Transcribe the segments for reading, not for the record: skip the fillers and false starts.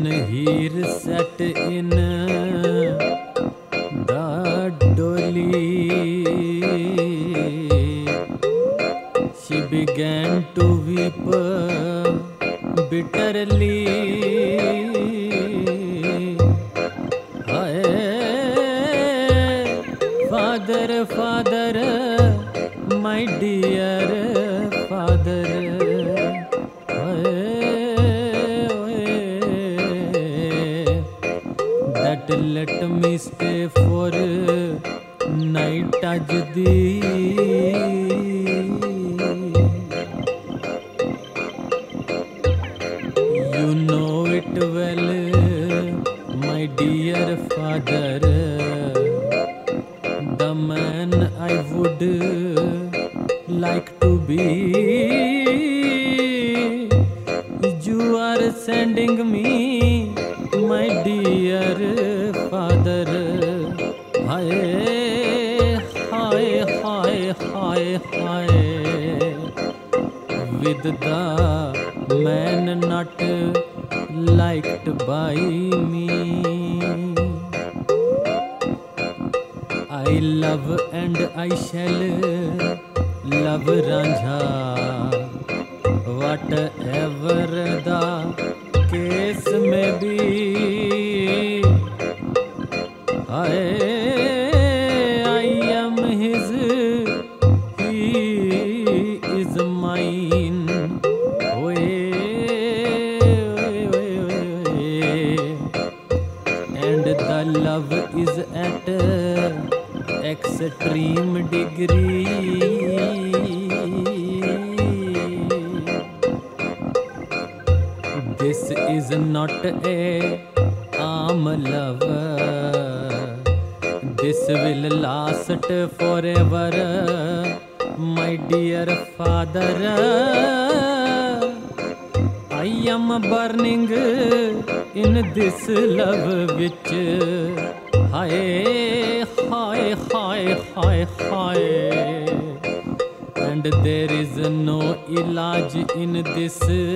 here sat in the dolly, she began to weep bitterly. Father, father, my dear father, that let me stay for night ajdi. You know it well, my dear father, the man I would like to be. You are sending me, my dear father. Hi, hi, hi, hi, hi. With the man not liked by me. I love and I shall love Ranjha, whatever the case may be. I am his, he is mine. And the love is at extreme degree. This is not a arm love. This will last forever, my dear father. I am burning in this love which hi, hi, hi, hi, hi. And there is no ilaj in this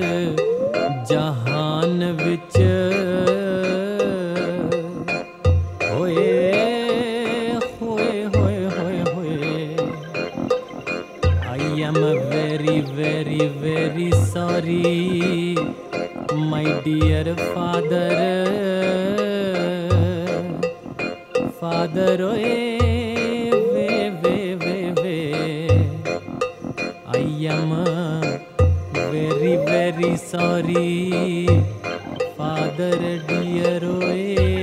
jahan which I am very, very, very sorry, my dear father. Father, I am very, very sorry, father dear.